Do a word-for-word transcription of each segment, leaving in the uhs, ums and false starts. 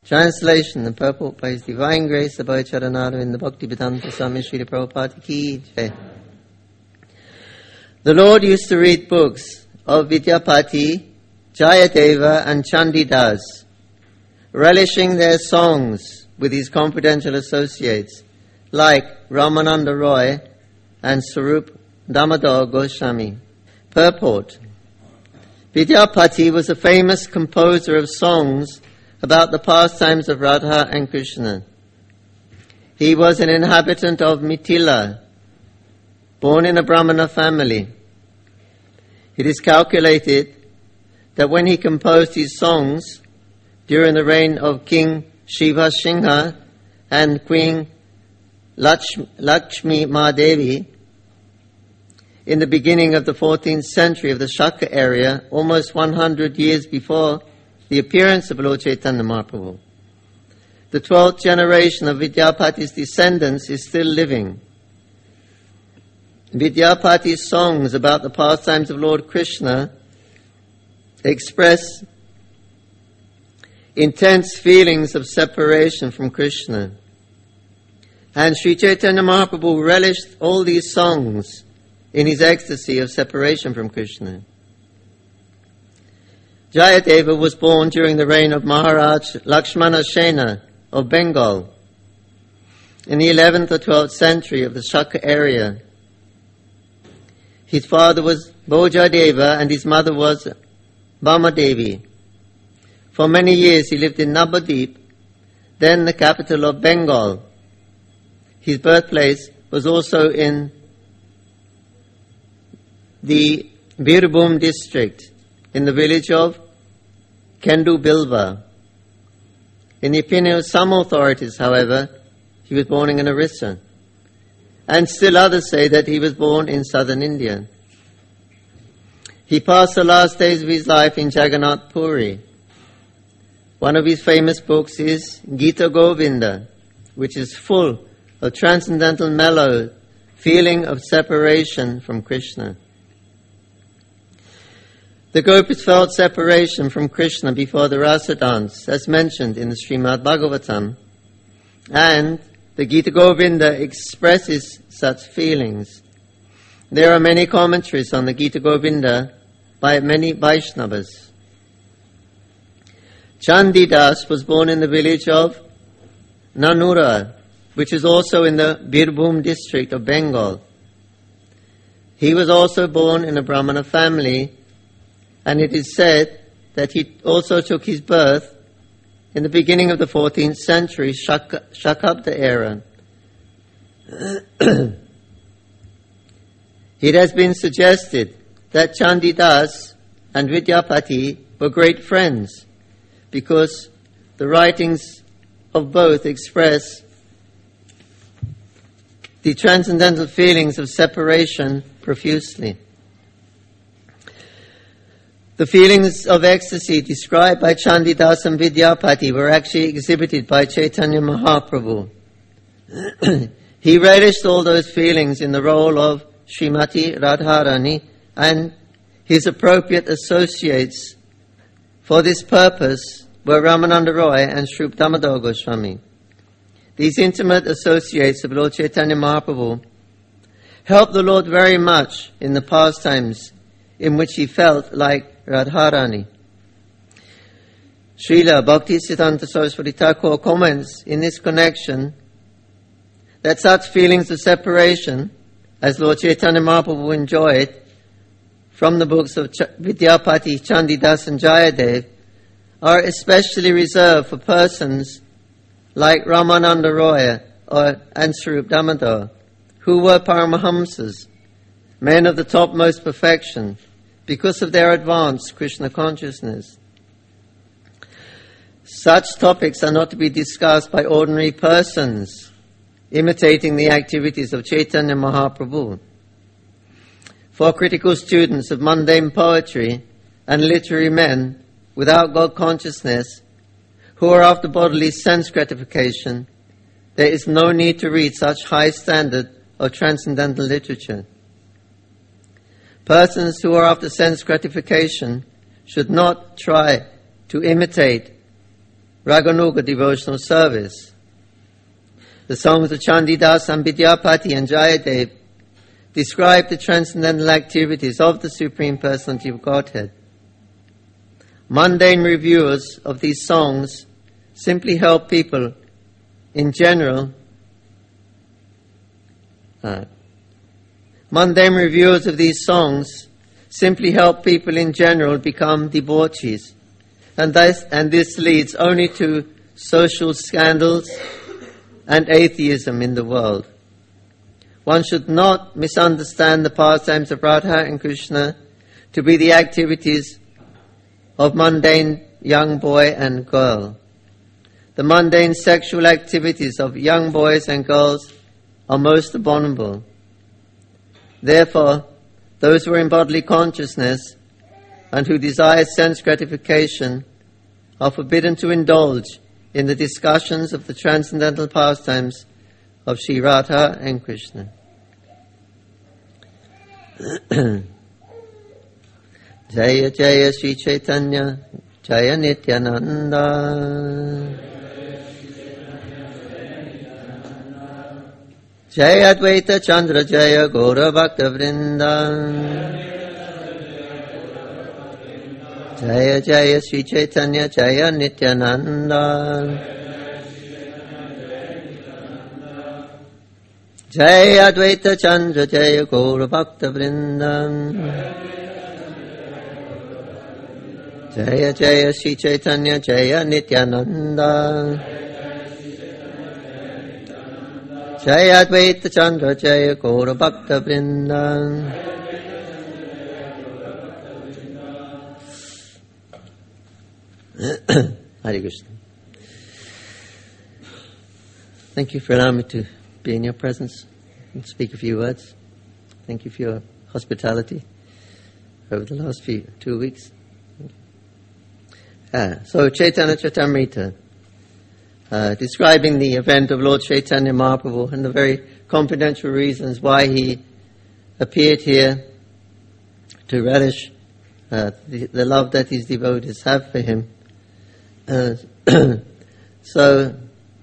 Translation and purport by His Divine Grace Abhay Charanara in the Bhaktivedanta Swami Srila Prabhupada Ki Jai. The Lord used to read books of Vidyapati, Jayadeva and Chandidas, relishing their songs with His confidential associates like Ramananda Roy and Swarup Damodar Goswami. Purport: Vidyapati was a famous composer of songs about the pastimes of Radha and Krishna. He was an inhabitant of Mithila, born in a Brahmana family. It is calculated that when he composed his songs during the reign of King Shiva Singha and Queen Lakshmi, Lakshmi Mahadevi, in the beginning of the fourteenth century of the Shaka area, almost one hundred years before the appearance of Lord Chaitanya Mahaprabhu. The twelfth generation of Vidyapati's descendants is still living. Vidyapati's songs about the pastimes of Lord Krishna express intense feelings of separation from Krishna. And Sri Chaitanya Mahaprabhu relished all these songs in his ecstasy of separation from Krishna. Jayadeva was born during the reign of Maharaj Lakshmana Sena of Bengal in the eleventh or twelfth century of the Shaka area. His father was Bhojadeva and his mother was Bhamadevi. For many years he lived in Navadip, then the capital of Bengal. His birthplace was also in the Birbhum district, in the village of Kendu Bilva. In the opinion of some authorities, however, he was born in Orissa. And still others say that he was born in southern India. He passed the last days of his life in Jagannath Puri. One of his famous books is Gita Govinda, which is full of transcendental mellow feeling of separation from Krishna. The gopis felt separation from Krishna before the Rasa dance, as mentioned in the Srimad Bhagavatam, and the Gita Govinda expresses such feelings. There are many commentaries on the Gita Govinda by many Vaishnavas. Chandidas was born in the village of Nanura, which is also in the Birbhum district of Bengal. He was also born in a Brahmana family, and it is said that he also took his birth in the beginning of the fourteenth century Shaka, Shakabda era. It has been suggested that Chandidas and Vidyapati were great friends because the writings of both express the transcendental feelings of separation profusely. The feelings of ecstasy described by Chandidas and Vidyapati were actually exhibited by Chaitanya Mahaprabhu. He relished all those feelings in the role of Srimati Radharani and his appropriate associates. For this purpose were Ramananda Roy and Swarup Damodar Goswami. These intimate associates of Lord Chaitanya Mahaprabhu helped the Lord very much in the pastimes in which he felt like Radharani. Srila Bhaktisiddhanta Saraswati Thakur comments in this connection that such feelings of separation as Lord Chaitanya Mahaprabhu enjoyed from the books of Ch- Vidyapati, Chandidas and Jayadev are especially reserved for persons like Ramananda Roy or, and Swarup Damodar, who were Paramahamsas, men of the topmost perfection, because of their advanced Krishna consciousness. Such topics are not to be discussed by ordinary persons imitating the activities of Chaitanya Mahaprabhu. For critical students of mundane poetry and literary men without God consciousness who are after bodily sense gratification, there is no need to read such high standard of transcendental literature. Persons who are after sense gratification should not try to imitate Raganuga devotional service. The songs of Chandidas and Vidyapati and Jayadev describe the transcendental activities of the Supreme Personality of Godhead. Mundane reviewers of these songs simply help people in general uh, mundane reviewers of these songs simply help people in general become debauchees, and this, and this leads only to social scandals and atheism in the world. One should not misunderstand the pastimes of Radha and Krishna to be the activities of mundane young boy and girl. The mundane sexual activities of young boys and girls are most abominable. Therefore, those who are in bodily consciousness and who desire sense gratification are forbidden to indulge in the discussions of the transcendental pastimes of Sri Radha and Krishna. Jaya Jaya Sri Chaitanya Jaya Nityananda Jaya Advaita Chandra Jaya Gaura Bhakta Vrinda Jaya Jaya Sri Chaitanya Jaya Nityananda Jaya Advaita Chandra Jaya Gaura Bhakta Vrinda Jaya Jaya Sri Chaitanya Jaya Nityananda Jaya Advaita Chandra Jaya Gaura Bhakta Vrinda. Hare Krishna. Thank you for allowing me to be in your presence and speak a few words. Thank you for your hospitality over the last few two weeks. Ah, so Chaitanya Charitamrita, uh, describing the event of Lord Chaitanya Mahaprabhu and the very confidential reasons why he appeared here to relish uh, the, the love that his devotees have for him. Uh, so,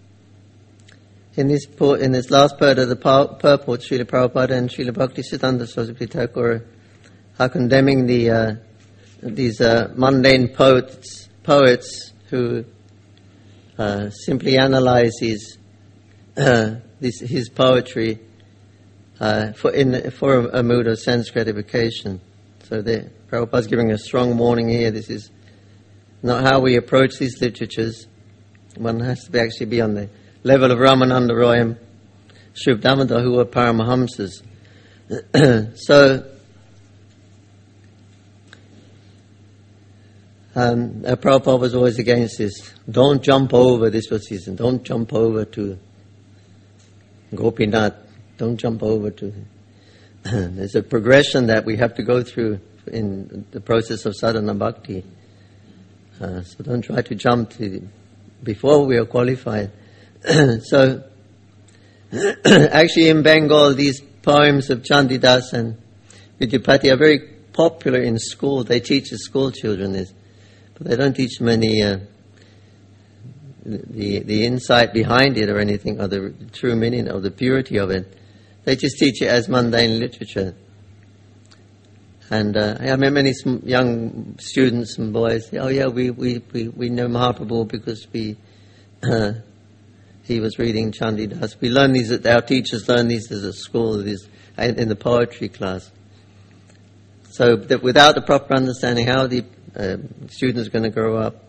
in this port, in this last part of the purport, Srila Prabhupada and Srila Bhaktisiddhanta Saraswati Thakur are condemning the uh, these uh, mundane poets. Poets who uh, simply analyze his, uh, this, his poetry uh, for, in, for a, a mood of sense gratification. So the Prabhupada is giving a strong warning here. This is not how we approach these literatures. One has to be actually be on the level of Ramananda Roy and Shri Damodar, who are Paramahamsas. so Um, uh, Prabhupada was always against this. Don't jump over, this was his, don't jump over to Gopinath. Don't jump over to... There's a progression that we have to go through in the process of sadhana bhakti. Uh, so don't try to jump to before we are qualified. so, actually in Bengal, these poems of Chandidas and Vidyapati are very popular in school. They teach the school children this. But they don't teach many uh, the the insight behind it or anything, or the true meaning or the purity of it. They just teach it as mundane literature. And uh, I met many young students and boys say, oh yeah, we, we, we, we know Mahaprabhu because we uh, he was reading Chandidas. We learn these, our teachers learn these at school, these in the poetry class. So that without the proper understanding how the uh, students are going to grow up.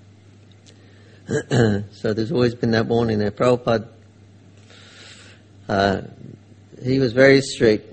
So there's always been that warning there. Prabhupada, uh, he was very strict.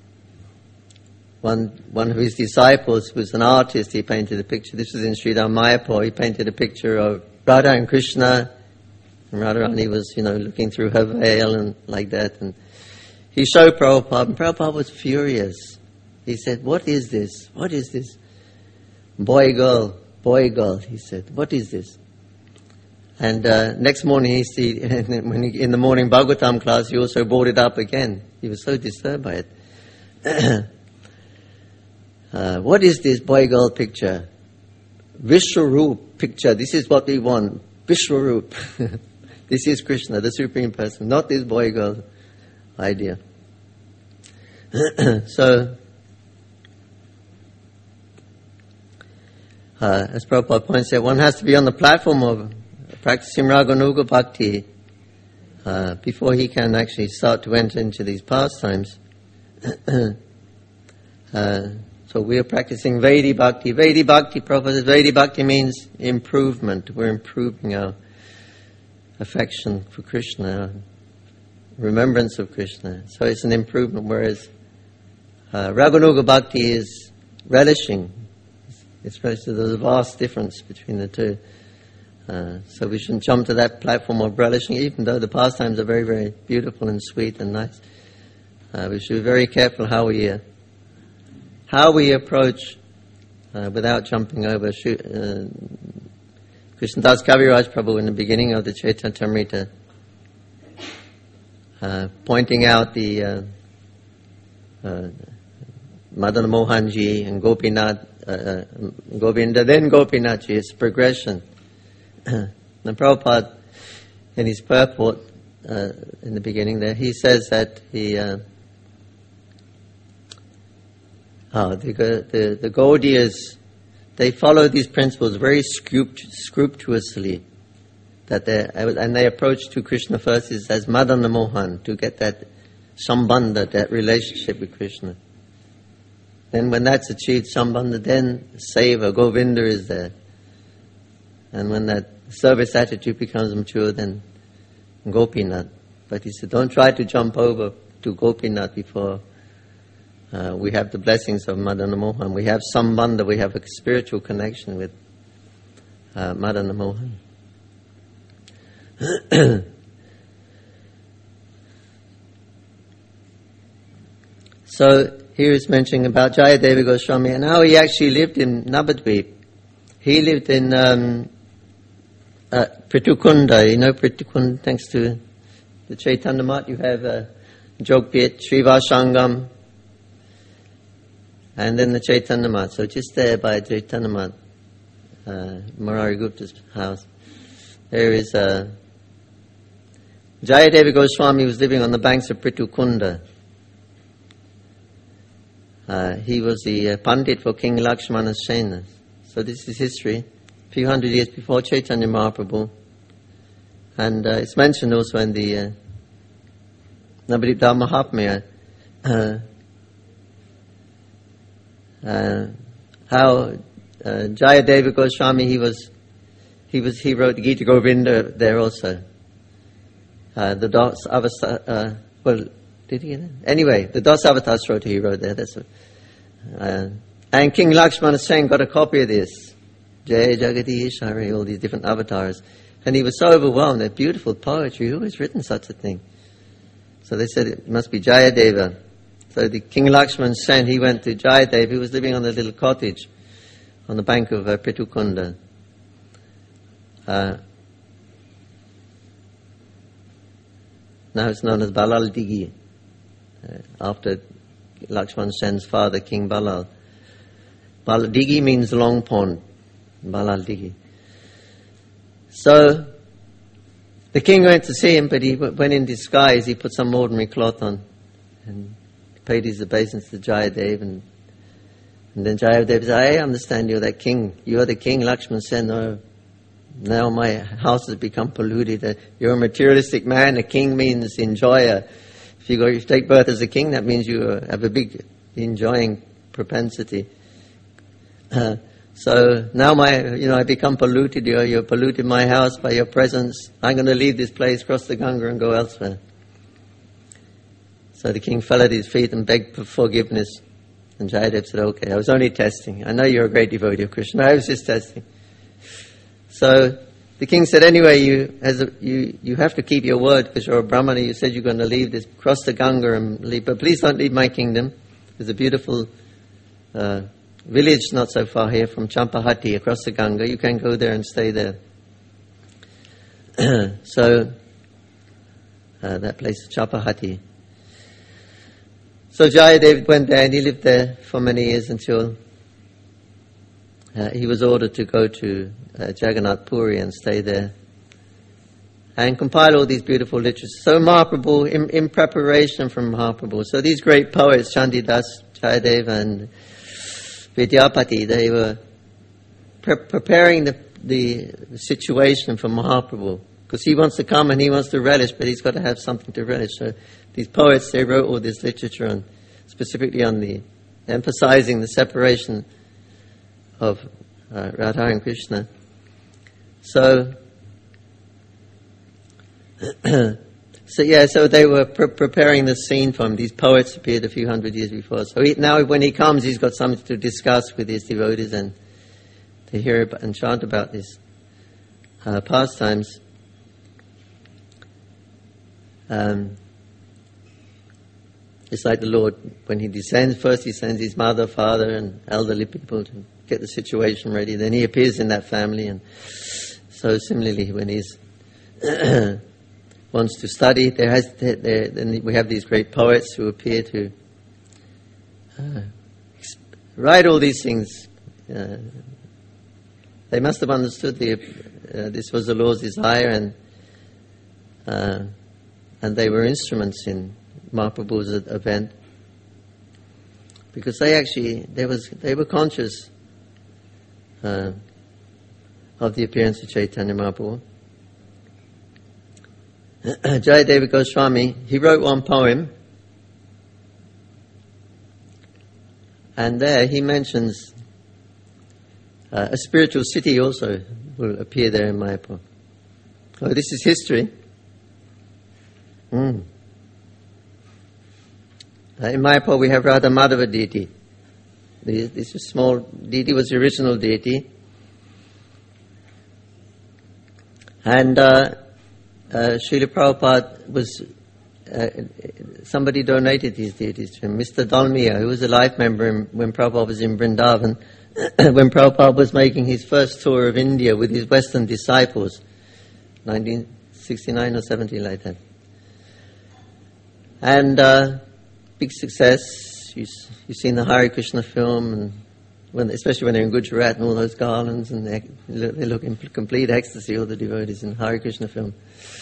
One one of his disciples was an artist. He painted a picture. This was in Sridhar Mayapur. He painted a picture of Radha and Krishna. And Radharani was, you know, looking through her veil and like that. And he showed Prabhupada, and Prabhupada was furious. He said, what is this? What is this? Boy, girl, boy, girl, he said. What is this? And uh, next morning, he see, when he, in the morning Bhagavatam class, he also brought it up again. He was so disturbed by it. uh, what is this boy-girl picture? Vishwaroop picture. This is what we want. Vishwarup. This is Krishna, the Supreme Person, not this boy-girl idea. So, uh, as Prabhupada points out, one has to be on the platform of practicing Raganuga Bhakti uh, before he can actually start to enter into these pastimes. uh, so we are practicing Vaidhi Bhakti. Vaidhi Bhakti, Prabhupada says, Vaidhi Bhakti means improvement. We're improving our affection for Krishna, our remembrance of Krishna. So it's an improvement, whereas uh, Raganuga Bhakti is relishing. It's, there's a vast difference between the two. Uh, so we shouldn't jump to that platform of relishing, even though the pastimes are very, very beautiful and sweet and nice. Uh, we should be very careful how we uh, how we approach uh, without jumping over. Uh, Krishnadas Kaviraj Prabhu in the beginning of the Chaitanya Charitamrita uh, pointing out the uh, uh, Madan Mohanji and Gopinath, uh, Govinda, then Gopinathji's progression. And Prabhupada, in his purport uh, in the beginning there, he says that he, uh, oh, the, the, the Gaudiyas, they follow these principles very scrupulously, that they and they approach to Krishna first is as Madana Mohan, to get that sambandha, that relationship with Krishna. Then when that's achieved, sambandha, then seva, Govinda is there. And when that service attitude becomes mature, then Gopinath. But he said, don't try to jump over to Gopinath before uh, we have the blessings of Madana Mohan. We have sambandha, we have a spiritual connection with uh, Madana Mohan. So here is mentioning about Jayadeva Goswami and how he actually lived in Navadvip. He lived in um, uh, Pritukunda. You know Pritukunda, thanks to the Chaitanya Math, you have uh, Jogbit, Srivasangam, and then the Chaitanya Math. So just there by Chaitanya Math, uh, Murari Gupta's house, there is uh, Jayadeva Goswami was living on the banks of Pritukunda. Uh, he was the uh, Pandit for King Lakshmana Sena. So this is history, a few hundred years before Chaitanya Mahaprabhu. And uh, it's mentioned also in the uh, Navadvip Mahatmya, uh, uh, how uh, Jayadeva Goswami, he was, he was, he wrote the Gita Govinda there also. Uh, the Das Avatar, uh, well, did he get it? Anyway, the Das Avatar Srota he wrote there. That's what, uh, and King Lakshmana Sen got a copy of this. Jai Jagadish Hari, all these different avatars. And he was so overwhelmed. They're beautiful poetry. Who has written such a thing? So they said it must be Jayadeva. So the King Lakshmana Sen, he went to Jayadeva. He was living on a little cottage on the bank of uh, Pritukunda. Uh, now it's known as Balal Digi. Uh, after Lakshman Sen's father, King Balal. Balal Digi means long pond. Balal Digi. So, the king went to see him, but he went in disguise. He put some ordinary cloth on and paid his obeisance to Jayadeva. And, and then Jayadeva said, I understand you're that king. You're the king. Lakshman Sen, no, now my house has become polluted. You're a materialistic man. A king means enjoyer. If you go, if you take birth as a king, that means you have a big enjoying propensity. Uh, so now my, you know, I become polluted. You're, you're polluted my house by your presence. I'm going to leave this place, cross the Ganga, and go elsewhere. So the king fell at his feet and begged for forgiveness. And Jayadeva said, "Okay, I was only testing. I know you're a great devotee of Krishna. I was just testing." So the king said, anyway, you, as a, you, you have to keep your word because you're a Brahmana. You said you're going to leave this, cross the Ganga and leave. But please don't leave my kingdom. There's a beautiful uh, village not so far here from Champahati across the Ganga. You can go there and stay there. So uh, that place is Champahati. So Jayadeva went there and he lived there for many years until uh, he was ordered to go to uh, Jagannath Puri and stay there and compile all these beautiful literatures. So Mahaprabhu, in, in preparation for Mahaprabhu, so these great poets, Chandidas, Jayadeva and Vidyapati, they were pre- preparing the, the situation for Mahaprabhu, because he wants to come and he wants to relish, but he's got to have something to relish. So these poets, they wrote all this literature on, specifically on the, emphasizing the separation of uh, Radha and Krishna. So, so yeah, so they were pre- preparing the scene for him. These poets appeared a few hundred years before. So he, now when he comes, he's got something to discuss with his devotees and to hear about, and chant about these uh, pastimes. Um, it's like the Lord, when he descends, first he sends his mother, father, and elderly people to get the situation ready. Then he appears in that family, and so similarly, when he wants to study, there has there, there, then we have these great poets who appear to uh, write all these things. Uh, they must have understood the, uh, this was the Lord's desire, and uh, and they were instruments in Mahaprabhu's event, because they actually they was they were conscious uh, of the appearance of Chaitanya Mahaprabhu. Jayadeva Goswami, he wrote one poem, and there he mentions uh, a spiritual city also will appear there in Mayapur. Oh, this is history. Mm. Uh, in Mayapur we have Radha Madhava deity. This, this is small deity, was the original deity. And uh, uh, Srila Prabhupada was, uh, somebody donated these deities to him. Mister Dalmia, who was a life member in, when Prabhupada was in Vrindavan, when Prabhupada was making his first tour of India with his Western disciples, nineteen sixty-nine or seventy, like that. And uh, big success. You, you've seen the Hare Krishna film, and when, especially when they're in Gujarat and all those garlands, and they, they look in complete ecstasy, all the devotees in Hare Krishna film.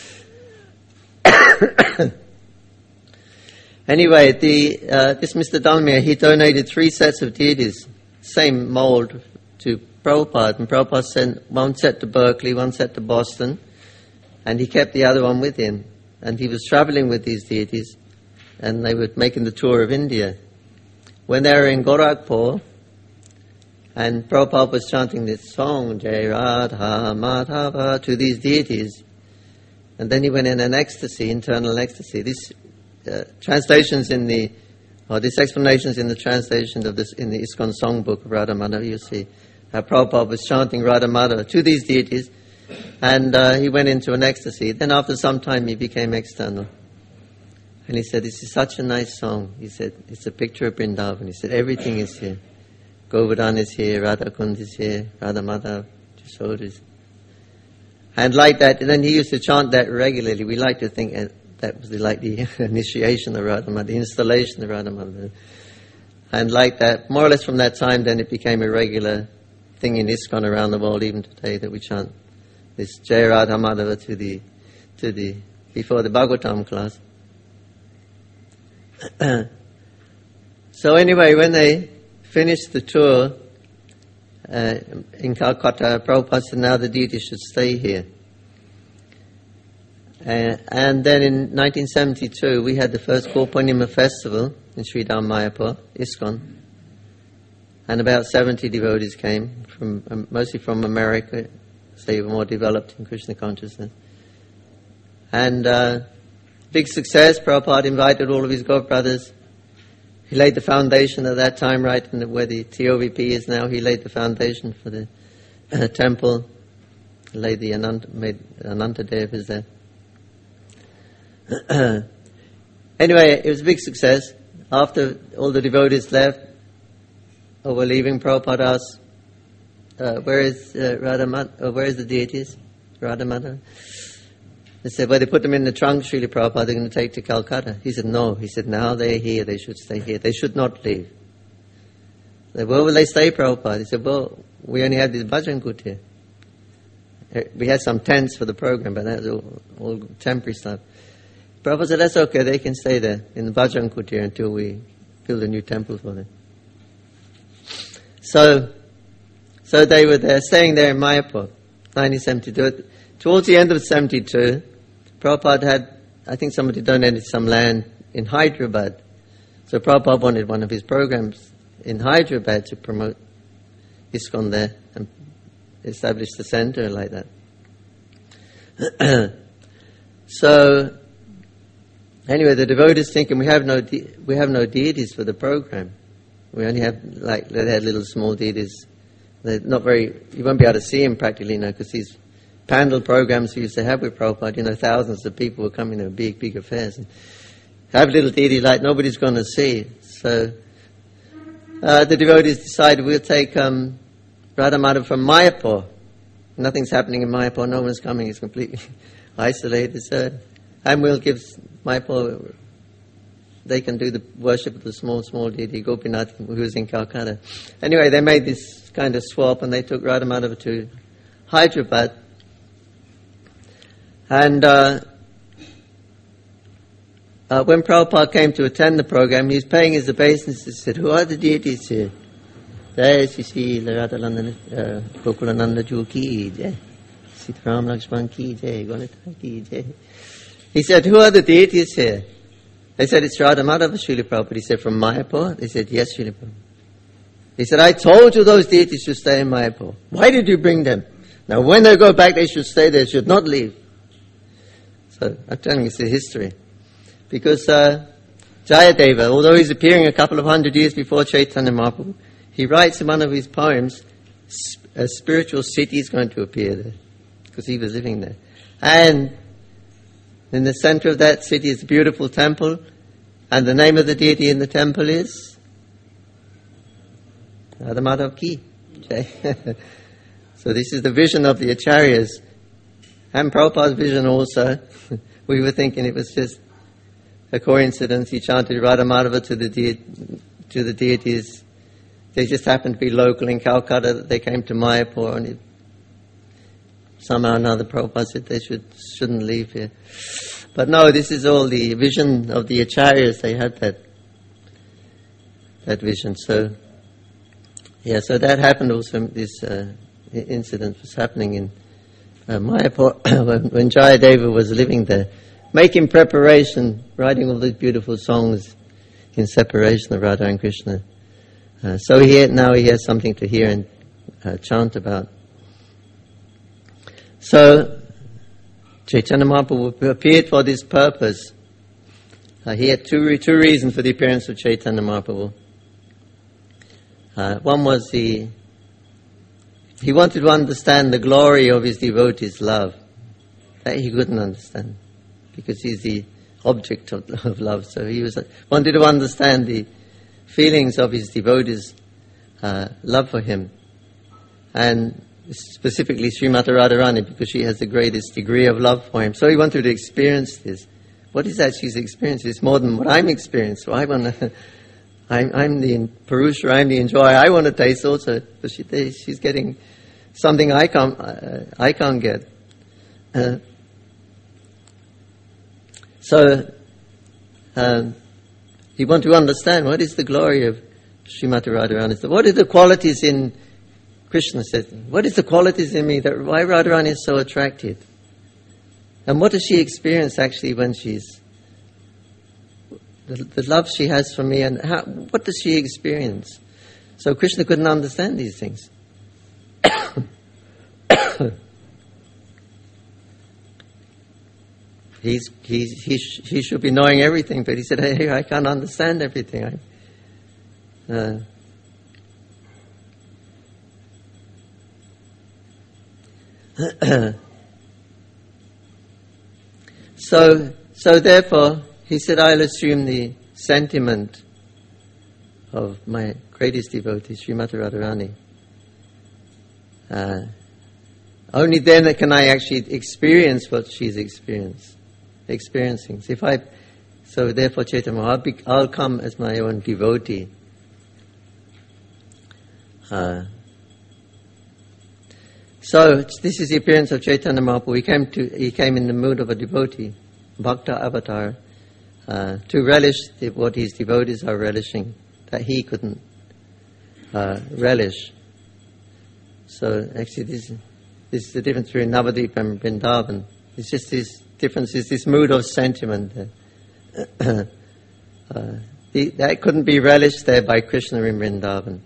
Anyway, the uh, this Mister Dalmia, he donated three sets of deities, same mold, to Prabhupada, and Prabhupada sent one set to Berkeley, one set to Boston, and he kept the other one with him. And he was traveling with these deities, and they were making the tour of India. When they were in Gorakhpur, and Prabhupada was chanting this song, Jai Radha Madhava, to these deities, and then he went in an ecstasy, internal ecstasy. This uh, translations in the, or this explanations in the translation of this, in the ISKCON songbook of Radha Madhava, you see how Prabhupada was chanting Radha Madhava to these deities, and uh, he went into an ecstasy. Then after some time he became external. And he said, this is such a nice song. He said, it's a picture of Vrindavan. He said, everything is here. Govardhan is here, Radha Kund is here, Radha Madhava, Jashoda is. And like that, and then he used to chant that regularly. We like to think that was the, like the initiation of Radha Madhava, the installation of Radha Madhava. And like that, more or less from that time, then it became a regular thing in ISKCON around the world, even today, that we chant this Jai Radha Madhava to the, to the, before the Bhagavatam class. So anyway, when they finished the tour uh, in Calcutta, Prabhupada said, now the deities should stay here. Uh, and then in nineteen seventy-two, we had the first Gaurpurnima festival in Sri Dham Mayapur, ISKCON. And about seventy devotees came, from um, mostly from America, so they were more developed in Krishna consciousness. And uh, big success. Prabhupada invited all of his godbrothers. He laid the foundation at that time, right in the, where the T O V P is now. He laid the foundation for the uh, temple. He laid the Ananta, made Anantadev is there. Anyway, it was a big success. After all the devotees left, or were leaving, Prabhupada asked, uh, where is uh, Radha Madhava, uh, where is the deities? Radha Madhava? They said, well, they put them in the trunk, Srila Prabhupada, they're going to take to Calcutta. He said, no. He said, now they're here, they should stay here. They should not leave. They said, where will they stay, Prabhupada? He said, well, we only have this bhajan kut here. we had some tents for the program, but that was all, all temporary stuff. Prabhupada said, that's okay, they can stay there in the Bajrang Kutir until we build a new temple for them. So, so they were there, staying there in Mayapur, nineteen seventy-two. Towards the end of seventy-two, Prabhupada had, I think somebody donated some land in Hyderabad. So Prabhupada wanted one of his programs in Hyderabad to promote ISKCON there and establish the center like that. So, anyway, the devotees thinking we have no de- we have no deities for the program. We only have like they had little small deities. They're not very. You won't be able to see them practically now because these pandal programs we used to have with Prabhupada, you know, thousands of people were coming to big, big affairs and have little deity like nobody's going to see. So uh, the devotees decided we'll take um, Radha Madhava from Mayapur. Nothing's happening in Mayapur. No one's coming. It's completely isolated. So, and we'll give Mayapur. They can do the worship of the small, small deity Gopinath, who was in Calcutta. Anyway, they made this kind of swap, and they took Radha Madhava to Hyderabad. And uh, uh, when Prabhupada came to attend the program, he was paying his obeisance. He said, "Who are the deities here?" Jai Sisi Radhalandan Gokulananda Ju ki jai, Sitaram Lakshman ki jai, Gonata ki jai. He said, "Who are the deities here?" They said, "It's Radha Madhava, Srila Prabhupada." He said, "From Mayapur?" They said, "Yes, Srila Prabhupada." He said, "I told you those deities should stay in Mayapur. Why did you bring them? Now when they go back, they should stay there, should not leave." So I'm telling you, it's the history. Because uh, Jayadeva, although he's appearing a couple of hundred years before Chaitanya Mahaprabhu, he writes in one of his poems, a spiritual city is going to appear there, because he was living there. And in the center of that city is a beautiful temple, and the name of the deity in the temple is Radha Madhava ki. So this is the vision of the Acharyas, and Prabhupada's vision also. We were thinking it was just a coincidence. He chanted Radha Madhava to the de- to the deities. They just happened to be local in Calcutta. That they came to Mayapur, and it, somehow or another Prabhupada said they should shouldn't leave here. But no, this is all the vision of the Acharyas. They had that that vision. So yeah, so that happened also. This uh, incident was happening in uh, Mayapur when, when Jayadeva was living there, making preparation, writing all these beautiful songs in separation of Radha and Krishna. Uh, so he had, now he has something to hear and uh, chant about. So Chaitanya Mahaprabhu appeared for this purpose. Uh, he had two two reasons for the appearance of Chaitanya Mahaprabhu. Uh, one was the he wanted to understand the glory of his devotees' love. That he couldn't understand, because he's the object of, of love. So he was wanted to understand the feelings of his devotees' uh, love for him, and specifically Srimati Radharani, because she has the greatest degree of love for him. So he wanted to experience this. What is that she's experienced? It's more than what I'm experiencing. So I want to. I'm, I'm the Purusha. I'm the enjoyer. I want to taste also, but she, she's getting something I can't. Uh, I can't get. Uh, so. Um, You want to understand what is the glory of Srimati Radharani. What are the qualities in Krishna said? What is the qualities in me that why Radharani is so attractive? And what does she experience actually when she's the, the love she has for me, and how, what does she experience? So Krishna couldn't understand these things. He's, he's, he, sh- he should be knowing everything, but he said, hey, I can't understand everything. I, uh, so, so therefore, he said, I'll assume the sentiment of my greatest devotee, Srimati Radharani. Uh, only then can I actually experience what she's experienced. experiencing. So if I, so therefore Chaitanya, I'll, be, I'll come as my own devotee. Uh, So this is the appearance of Chaitanya Mahaprabhu. He came to he came in the mood of a devotee, Bhakta avatar, uh, to relish the, what his devotees are relishing, that he couldn't uh, relish. So actually, this this is the difference between Navadvip and Vrindavan. It's just this difference is this mood of sentiment. uh, the, that couldn't be relished there by Krishna in Vrindavan.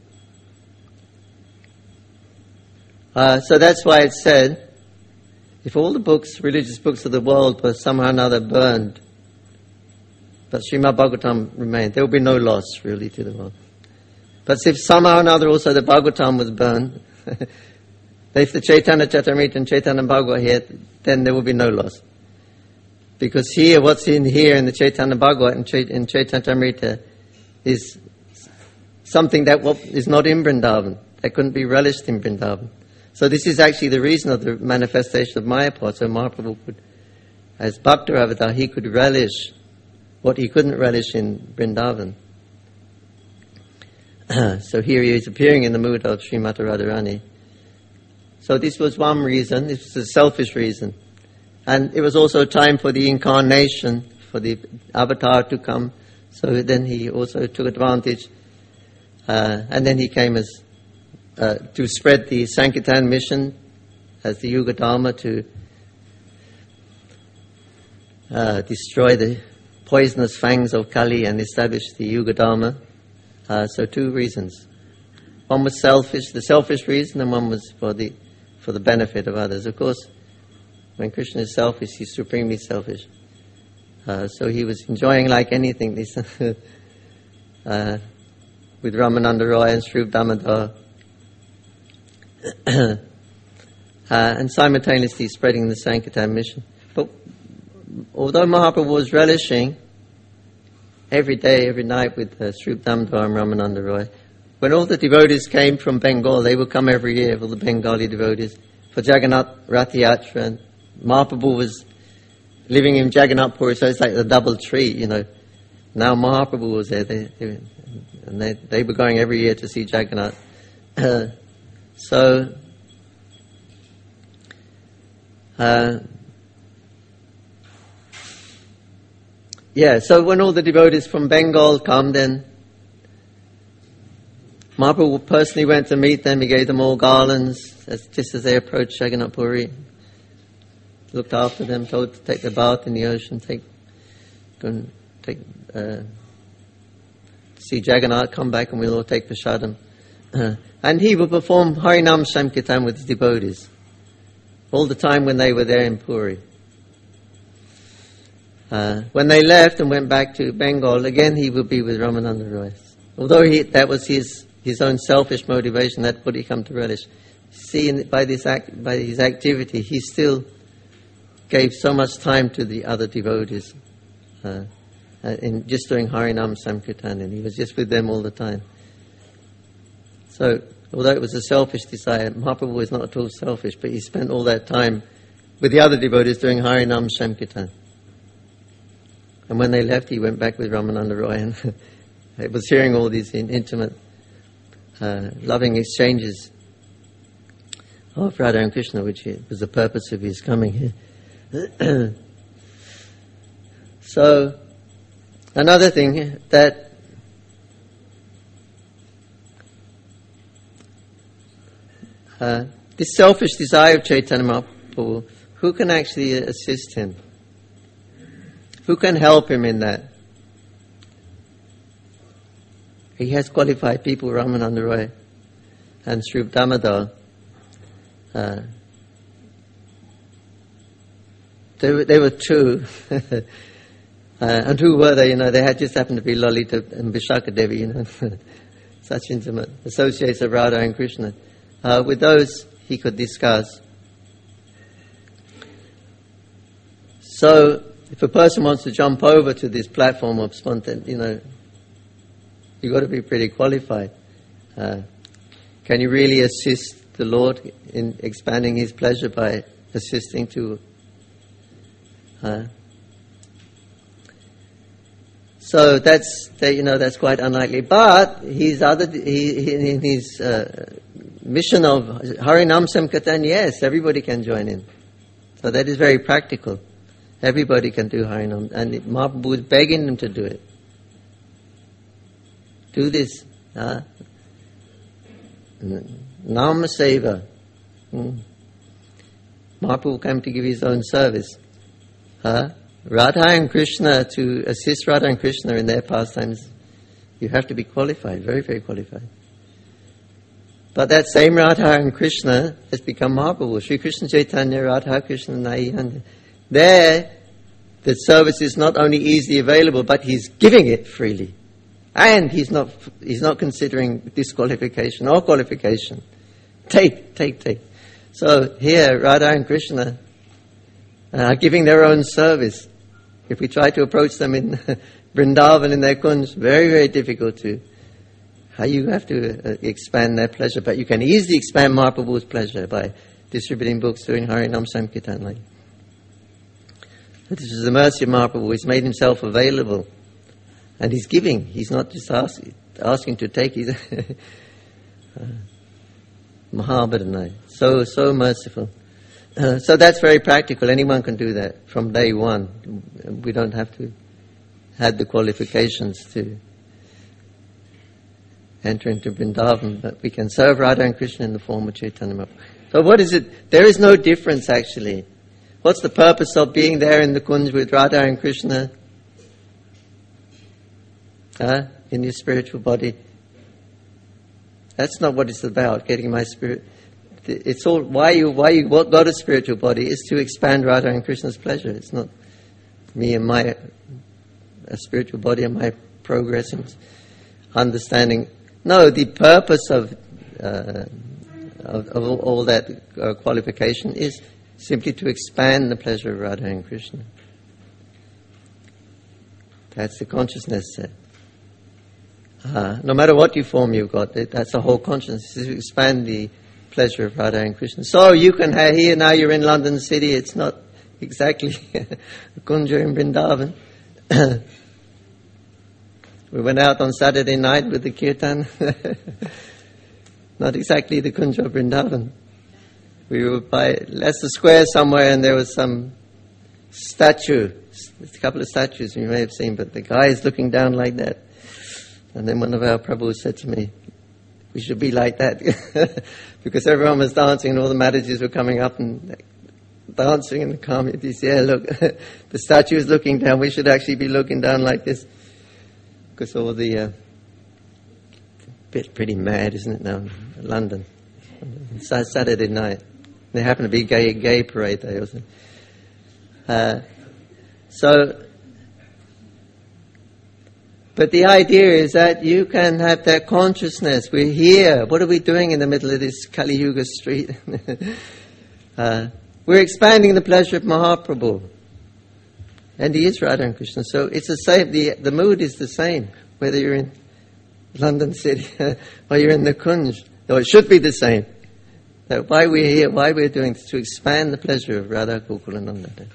Uh, so that's why it's said, if all the books, religious books of the world were somehow or another burned, but Srimad Bhagavatam remained, there will be no loss really to the world. But if somehow or another also the Bhagavatam was burned, if the Chaitanya Charitamrita and Chaitanya Bhagavad here, then there will be no loss. Because here, what's in here in the Chaitanya Bhagavad and Chait- in Chaitanya Charitamrita is something that what is not in Vrindavan, that couldn't be relished in Vrindavan. So this is actually the reason of the manifestation of Mayapad. So Mahaprabhu could, as Bhakta Avatar, he could relish what he couldn't relish in Vrindavan. So here he is appearing in the mood of Srimati Radharani. So this was one reason, this was a selfish reason. And it was also time for the incarnation, for the avatar to come. So then he also took advantage. Uh, and then he came as Uh, to spread the Sankirtan mission as the Yuga Dharma, to uh, destroy the poisonous fangs of Kali and establish the Yuga Dharma. Uh, so two reasons. One was selfish, the selfish reason, and one was for the for the benefit of others. Of course, when Krishna is selfish, he's supremely selfish. Uh, so he was enjoying like anything this uh, with Ramananda Roy and Sri Damodar. uh, and simultaneously spreading the Sankirtan mission. But although Mahaprabhu was relishing every day, every night with uh, Sri Damodar and Ramananda Roy, when all the devotees came from Bengal, they would come every year, all the Bengali devotees, for Jagannath Rath Yatra, and Mahaprabhu was living in Jagannath Puri, so it's like the double tree, you know. Now Mahaprabhu was there, they, they, and they, they were going every year to see Jagannath. Uh, So, uh, yeah, so when all the devotees from Bengal come, then Mahaprabhu personally went to meet them. He gave them all garlands as, just as they approached Jagannath Puri. Looked after them, told to take the bath in the ocean, take, go and take, uh, see Jagannath, come back and we'll all take prasadam. Uh, and he would perform Harinam Sankirtan with his devotees all the time when they were there in Puri. Uh, when they left and went back to Bengal, again he would be with Ramananda Roy. Although he, that was his, his own selfish motivation, that would he come to relish. See, in, by, this act, by his activity, he still gave so much time to the other devotees uh, uh, in just doing Harinam Sankirtan, and he was just with them all the time. So, although it was a selfish desire, Mahaprabhu was not at all selfish, but he spent all that time with the other devotees doing Harinam Sankirtan. And when they left, he went back with Ramananda Roy, and it was hearing all these intimate, uh, loving exchanges of Radha and Krishna, which was the purpose of his coming here. So, another thing that Uh, this selfish desire of Chaitanya Mahaprabhu, who can actually assist him? Who can help him in that? He has qualified people, Ramananda Roy and Sri Damodar. Uh, they, were, they were two. uh, and who were they? You know, they had just happened to be Lalita and Vishaka Devi, you know, such intimate associates of Radha and Krishna. Uh, with those, he could discuss. So, if a person wants to jump over to this platform of spontaneous, you know, you've got to be pretty qualified. Uh, can you really assist the Lord in expanding His pleasure by assisting to? Uh, so that's that, you know that's quite unlikely. But his other he, in his uh, mission of Harinam Sankirtan, yes, everybody can join in. So that is very practical. Everybody can do Harinam. And Mahaprabhu is begging them to do it. Do this. Huh? Nama Seva. Hmm. Mahaprabhu came to give his own service. Huh? Radha and Krishna, to assist Radha and Krishna in their pastimes, you have to be qualified, very, very qualified. But that same Radha and Krishna has become Mahaprabhu. Sri Krishna Chaitanya, Radha Krishna, Nayanda. There, the service is not only easily available, but he's giving it freely. And he's not he's not considering disqualification or qualification. Take, take, take. So here, Radha and Krishna are giving their own service. If we try to approach them in Vrindavan, in their kunj, very, very difficult to. How you have to uh, expand their pleasure, but you can easily expand Mahaprabhu's pleasure by distributing books, doing Harinam Sankirtan. Like. This is the mercy of Mahaprabhu. He's made himself available. And he's giving. He's not just ask, asking to take. He's uh, Mahabharanai. So, so merciful. Uh, so that's very practical. Anyone can do that from day one. We don't have to have the qualifications to enter into Vrindavan, but we can serve Radha and Krishna in the form of Chaitanya Mahaprabhu. So what is it? There is no difference actually. What's the purpose of being there in the kunj with Radha and Krishna? Huh? In your spiritual body. That's not what it's about, getting my spirit. It's all, why you why you got a spiritual body is to expand Radha and Krishna's pleasure. It's not me and my a spiritual body and my progress in understanding. No, the purpose of uh, of, of all, all that uh, qualification is simply to expand the pleasure of Radha and Krishna. That's the consciousness. Uh, no matter what you form you've got, it, that's the whole consciousness, to expand the pleasure of Radha and Krishna. So you can have here, now you're in London City, it's not exactly Kunja in Vrindavan. We went out on Saturday night with the kirtan. Not exactly the Kunja of Vrindavan. We were by Leicester Square somewhere and there was some statue, a couple of statues you may have seen, but the guy is looking down like that. And then one of our Prabhus said to me, we should be like that. Because everyone was dancing and all the Mataji's were coming up and dancing in the communities. Yeah, look, the statue is looking down. We should actually be looking down like this. Because all the... Uh, bit pretty mad, isn't it now, in London? It's Saturday night. There happened to be a gay, gay parade there, wasn't it? Uh, so... But the idea is that you can have that consciousness. We're here. What are we doing in the middle of this Kali Yuga street? uh, we're expanding the pleasure of Mahaprabhu. And he is Radha and Krishna. So it's the same. The, the mood is the same, whether you're in London City or you're in the Kunj. Or it should be the same. That why we're here, why we're doing this, to expand the pleasure of Radha Gokulananda.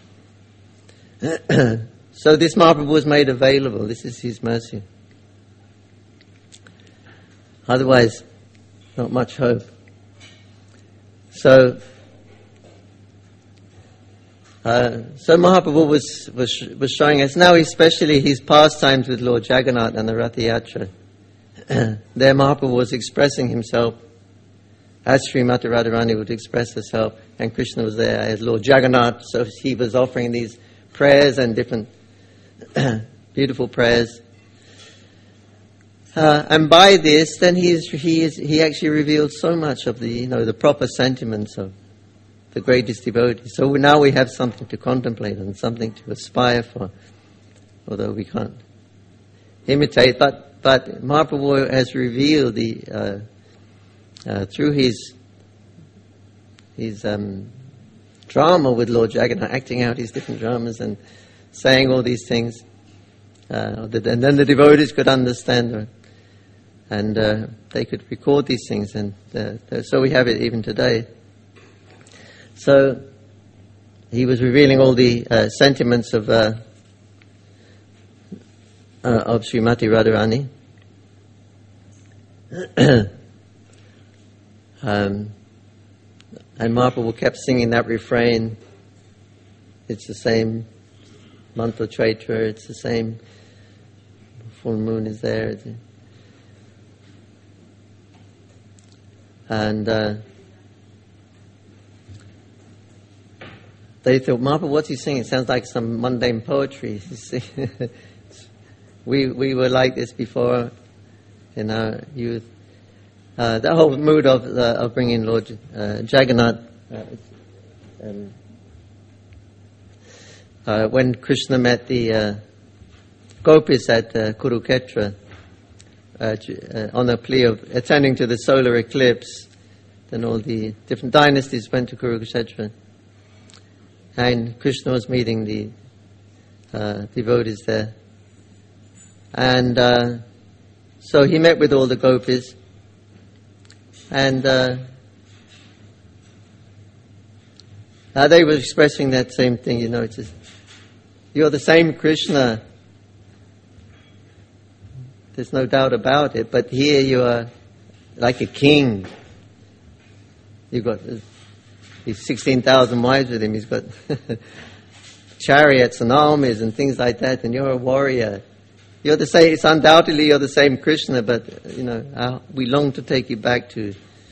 So this Mahaprabhu was made available. This is his mercy. Otherwise, not much hope. So, uh, so Mahaprabhu was, was was showing us now, especially his pastimes with Lord Jagannath and the Ratha Yatra. There, Mahaprabhu was expressing himself as Srimati Radharani would express herself, and Krishna was there as Lord Jagannath. So he was offering these prayers and different beautiful prayers, uh, and by this, then he is, he is he actually revealed so much of the you know the proper sentiments of the greatest devotees. So now we have something to contemplate and something to aspire for, although we can't imitate. But but Mahaprabhu has revealed the uh, uh, through his his um, drama with Lord Jagannath, acting out his different dramas and saying all these things, uh, and then the devotees could understand her, and uh, they could record these things, and uh, so we have it even today. So he was revealing all the uh, sentiments of uh, uh, of Srimati Radharani. Um, and Mahaprabhu kept singing that refrain. It's the same month of Chaitra, it's the same full moon is there. And uh, they thought, Mahaprabhu, what's he singing? It sounds like some mundane poetry. we we were like this before in our youth. Uh, the whole mood of uh, of bringing Lord uh, Jagannath, uh, um, uh, when Krishna met the uh, gopis at uh, Kurukshetra uh, uh, on a plea of attending to the solar eclipse, then all the different dynasties went to Kurukshetra, and Krishna was meeting the uh, devotees there, and uh, so he met with all the gopis. And uh, uh, they were expressing that same thing, you know, it's just, you're the same Krishna. There's no doubt about it. But here you are like a king. You've got he's sixteen thousand wives with him. He's got chariots and armies and things like that. And you're a warrior. You're the same. It's undoubtedly you're the same Krishna, but you know uh, we long to take you back to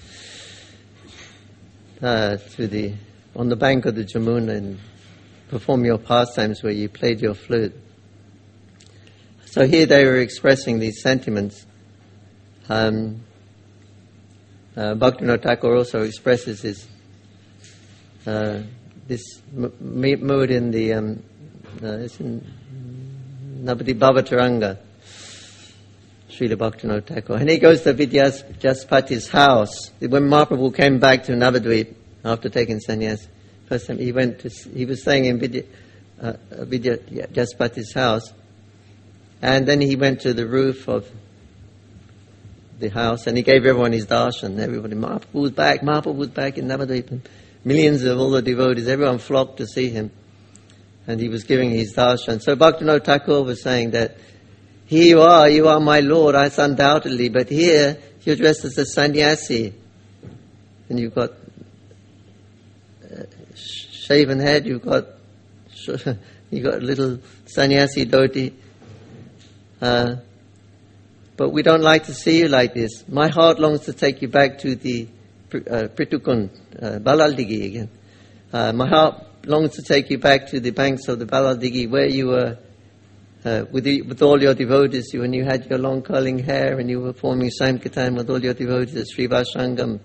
uh, to the on the bank of the Jamuna and perform your pastimes where you played your flute. So here they were expressing these sentiments. Um, uh, Bhaktivinoda Thakur also expresses his uh, this m- mood in the um, uh, it's in Nabadi Bhavataranga, Srila Bhaktivinoda Thakur. And he goes to Vijayasapati's house. When Mahaprabhu came back to Navadvip after taking sannyas, first time he went to, he was staying in Vijay, uh, Vijayasapati's house, and then he went to the roof of the house and he gave everyone his darshan. Everybody, Mahaprabhu's back, Mahaprabhu's back in Navadvip. And millions of all the devotees, everyone flocked to see him. And he was giving his darshan. So Bhaktivinoda Thakur was saying that, here you are, you are my Lord, I undoubtedly, but here you're dressed as a sannyasi. And you've got uh, shaven head, you've got you've got a little sannyasi dhoti. Uh, but we don't like to see you like this. My heart longs to take you back to the uh, Pritukund, uh, Balaldigi again. Uh, my heart longs to take you back to the banks of the Balaldigi where you were uh, with the, with all your devotees, you, and you had your long curling hair and you were forming Sankirtan with all your devotees at Srivasangam.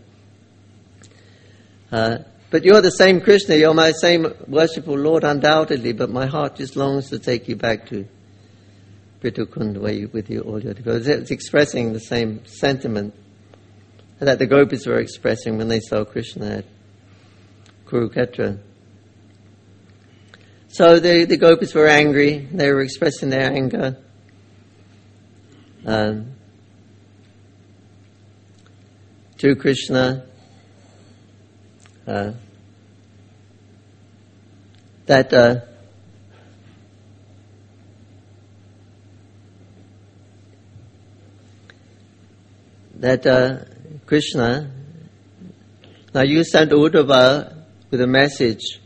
Uh, but you're the same Krishna, you're my same worshipful Lord undoubtedly, but my heart just longs to take you back to Pritukund where you, with you, all your devotees. It's expressing the same sentiment that the gopis were expressing when they saw Krishna at Kurukshetra. So the, the gopis were angry. They were expressing their anger. Um, to Krishna. Uh, that uh, that uh, Krishna, now you sent Uddhava with a message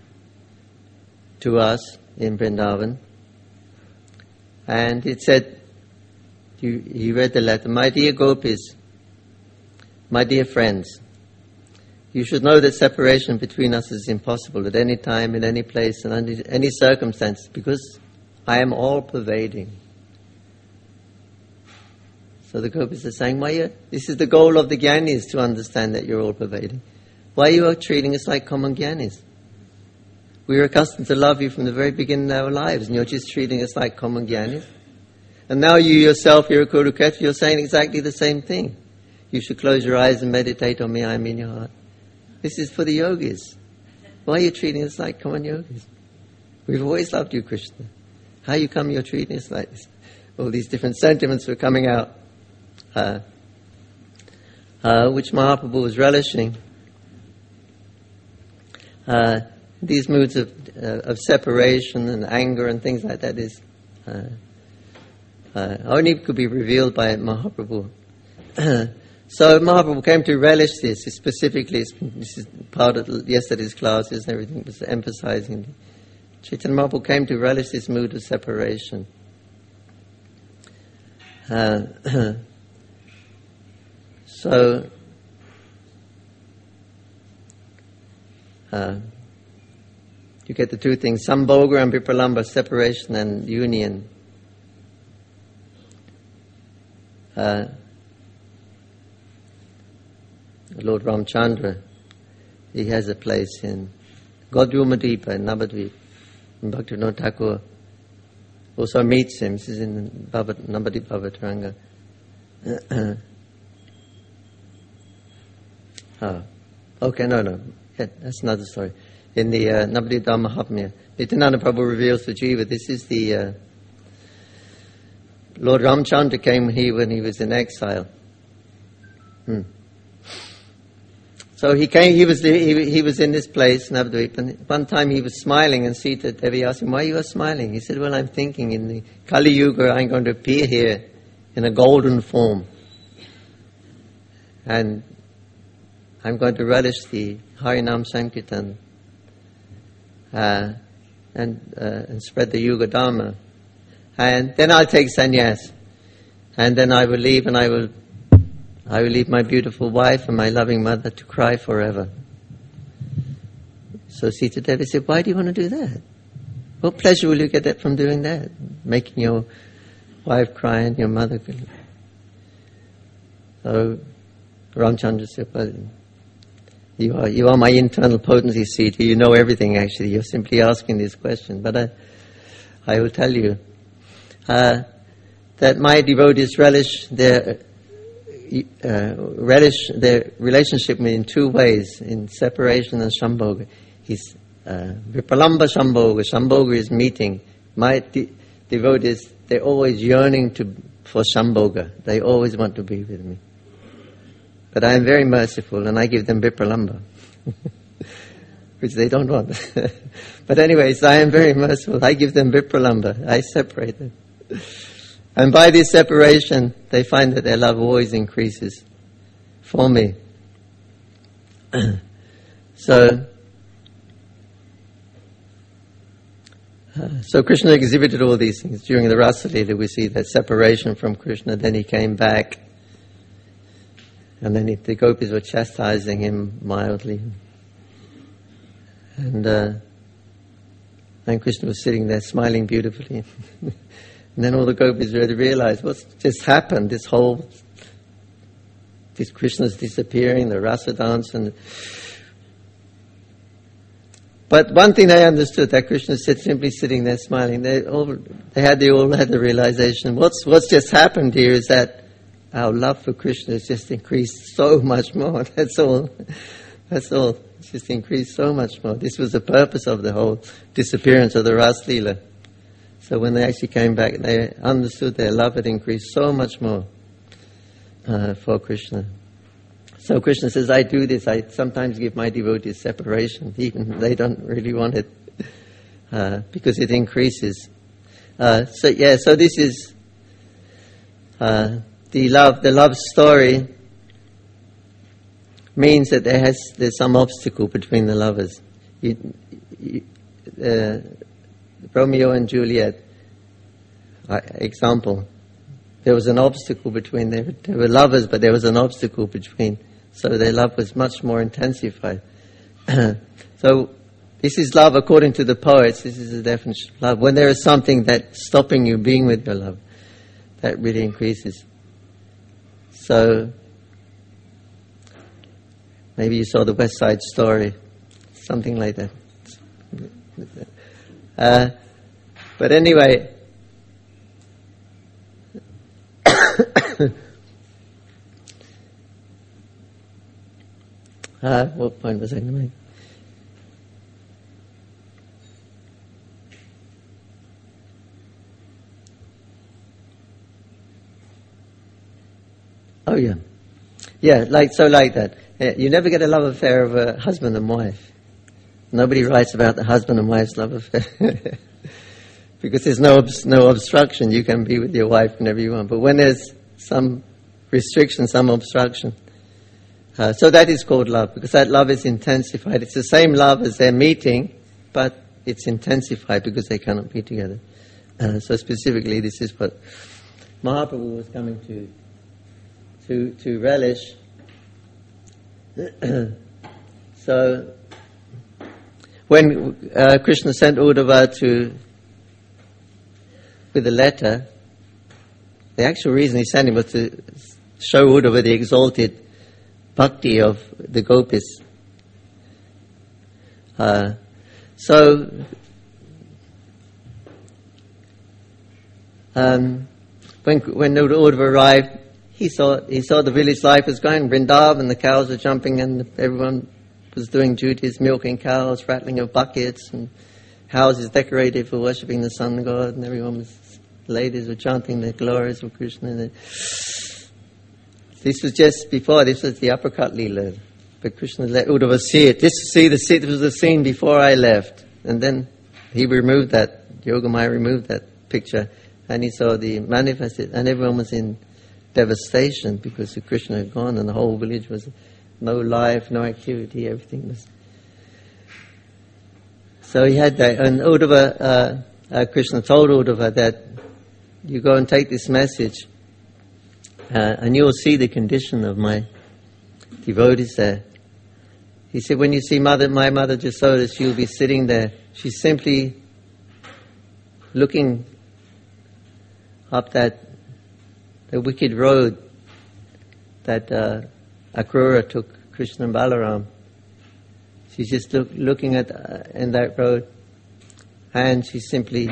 to us in Vrindavan, and it said, you, he read the letter, my dear gopis, my dear friends, you should know that separation between us is impossible at any time, in any place, and under any circumstance, because I am all-pervading. So the gopis are saying, why you, this is the goal of the jnanis, to understand that you're all-pervading. Why you are treating us like common jnanis? We were accustomed to love you from the very beginning of our lives, and you're just treating us like common jnanis. And now you yourself, you're a Kurukshetra, you're saying exactly the same thing. You should close your eyes and meditate on me, I am in your heart. This is for the yogis. Why are you treating us like common yogis? We've always loved you, Krishna. How you come you're treating us like this? All these different sentiments were coming out, uh, uh, which Mahaprabhu was relishing. Uh, these moods of uh, of separation and anger and things like that is uh, uh, only could be revealed by Mahaprabhu. So Mahaprabhu came to relish this, specifically, this is part of yesterday's classes and everything was emphasizing. Chaitanya Mahaprabhu came to relish this mood of separation. Uh, so, uh, you get the two things, Sambhoga and Vipralambha, separation and union. Uh, Lord Ramchandra, he has a place in Godrumadvipa in Navadvip. And Bhaktivinoda Thakur also meets him. This is in Navadvip Bhavataranga. oh. Okay, no, no. Yeah, that's another story. In the uh, Navadvip Mahatmya, Nityananda Prabhu reveals to Jiva, this is the... Uh, Lord Ramchandra came here when he was in exile. Hmm. So he came. He was he, he was in this place, Navadvip, and one time he was smiling, and Sita Devi asked him, "Why you are smiling?" He said, "Well, I'm thinking in the Kali Yuga, I'm going to appear here in a golden form, and I'm going to relish the Harinam Sankirtan uh, and uh, and spread the Yuga Dharma, and then I'll take sannyas, and then I will leave, and I will." I will leave my beautiful wife and my loving mother to cry forever. So Sita Devi said, "Why do you want to do that? What pleasure will you get from doing that? Making your wife cry and your mother cry." So Ramchandra said, "Well, you are, you are my internal potency, Sita. You know everything actually. You're simply asking this question. But I, I will tell you uh, that my devotees relish their... Uh, relish their relationship in two ways, in separation and Shambhoga. Is uh, Vipralambha Shambhoga. Shambhoga is meeting. My de- devotees, they're always yearning to for Shambhoga. They always want to be with me. But I am very merciful and I give them Vipralambha, which they don't want. But anyways, I am very merciful. I give them Vipralambha. I separate them. And by this separation, they find that their love always increases for me. so, uh, so Krishna exhibited all these things. During the Rasa Leela, we see that separation from Krishna. Then he came back. And then he, the gopis were chastising him mildly. And, uh, and Krishna was sitting there smiling beautifully. And then all the gopis really realized what's just happened, this whole, this Krishna's disappearing, the rasa dance. And but one thing they understood, that Krishna said simply sitting there smiling, they all, they had, they all had the realization, what's, what's just happened here is that our love for Krishna has just increased so much more. That's all. That's all. It's just increased so much more. This was the purpose of the whole disappearance of the Rasa Leela. So when they actually came back, they understood their love had increased so much more uh, for Krishna. So Krishna says, I do this. I sometimes give my devotees separation, even they don't really want it, uh, because it increases. Uh, so yeah, so this is uh, the love. The love story means that there has there's some obstacle between the lovers. You, you, uh, Romeo and Juliet, uh, example. There was an obstacle between them. They were lovers, but there was an obstacle between. So their love was much more intensified. So this is love according to the poets. This is the definition of love. When there is something that's stopping you being with your love, that really increases. So maybe you saw the West Side Story, something like that. Uh, but anyway, uh, what point was I going to make? Oh yeah, yeah, like so, like that. You never get a love affair of a husband and wife. Nobody writes about the husband and wife's love affair because there's no no obstruction. You can be with your wife whenever you want. But when there's some restriction, some obstruction. Uh, so that is called love, because that love is intensified. It's the same love as their meeting, but it's intensified because they cannot be together. Uh, so specifically, this is what Mahaprabhu was coming to to to relish. So when uh, Krishna sent Uddhava to with a letter, the actual reason he sent him was to show Uddhava the exalted bhakti of the gopis. Uh, so, um, when when Uddhava arrived, he saw he saw the village life was going. Vrindavan, the cows were jumping, and everyone was doing duties, milking cows, rattling of buckets, and houses decorated for worshipping the sun god, and everyone was, ladies were chanting the glories of Krishna. And this was just before, this was the uppercut lila. But Krishna let Uddhava see it. This, see, the, this was the scene before I left. And then he removed that, Yogamaya removed that picture, and he saw the manifested, and everyone was in devastation because Krishna had gone, and the whole village was no life, no activity, everything was. So he had that, and Uddhava, uh, uh, Krishna told Uddhava that you go and take this message, uh, and you'll see the condition of my devotees there. He said, when you see mother, my mother Jasoda, she'll be sitting there. She's simply looking up that the wicked road that uh, Akrura took Krishna and Balaram. She's just look, looking at uh, in that road, and she's simply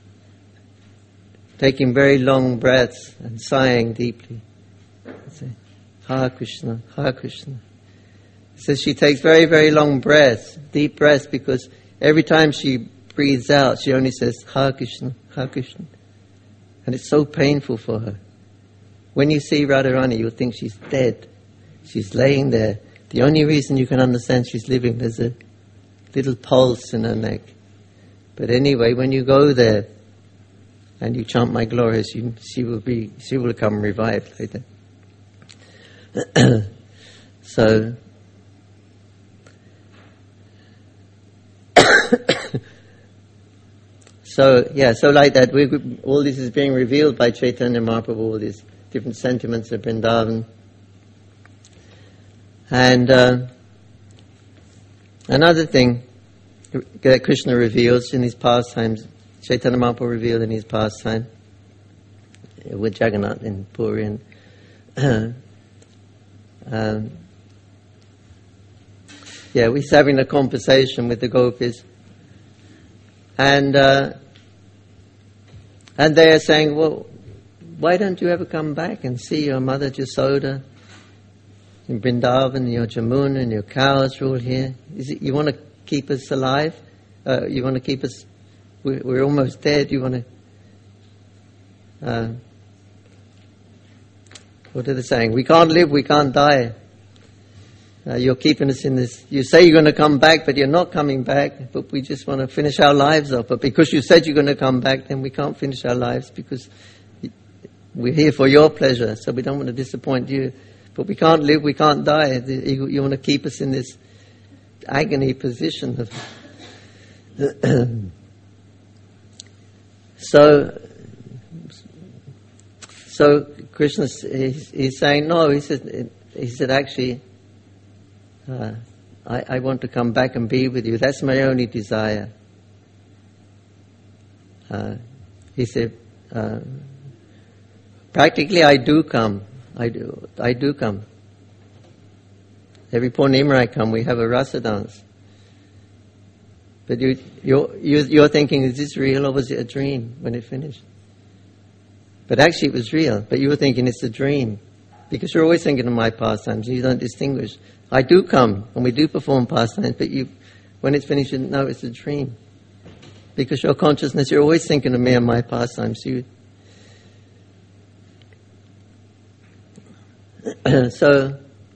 taking very long breaths and sighing deeply. Say, Hare Krishna, Hare Krishna. So she takes very, very long breaths, deep breaths, because every time she breathes out, she only says, Hare Krishna, Hare Krishna. And it's so painful for her. When you see Radharani, you'll think she's dead. She's laying there. The only reason you can understand she's living, there's a little pulse in her neck. But anyway, when you go there and you chant my glories, you, she will be, she will come revived later. So, so yeah, so like that, we, all this is being revealed by Chaitanya Mahaprabhu, all these different sentiments of Vrindavan. And uh, another thing that Krishna reveals in his pastimes, Chaitanya Mahaprabhu revealed in his pastime with Jagannath in Puri. And, uh, um, yeah, we're having a conversation with the gopis, and uh, and they are saying, well, why don't you ever come back and see your mother Jasoda in Vrindavan, your Jamuna and your cows are all here? Is it, you want to keep us alive? Uh, you want to keep us, we're, we're almost dead, you want to, uh, what are they saying? We can't live, we can't die. Uh, you're keeping us in this, you say you're going to come back, but you're not coming back, but we just want to finish our lives off. But because you said you're going to come back, then we can't finish our lives because we're here for your pleasure, so we don't want to disappoint you. But we can't live, we can't die. You, you want to keep us in this agony position. Of so, so Krishna he's, he's saying no. He said, he said actually, uh, I, I want to come back and be with you. That's my only desire. Uh, he said, uh, practically, I do come. I do. I do come. Every Purnima I come, we have a rasa dance. But you, you're, you're thinking, is this real or was it a dream when it finished? But actually, it was real. But you were thinking it's a dream because you're always thinking of my pastimes. You don't distinguish. I do come and we do perform pastimes, but you, when it's finished, you know it's a dream because your consciousness, you're always thinking of me and my pastimes. You. so,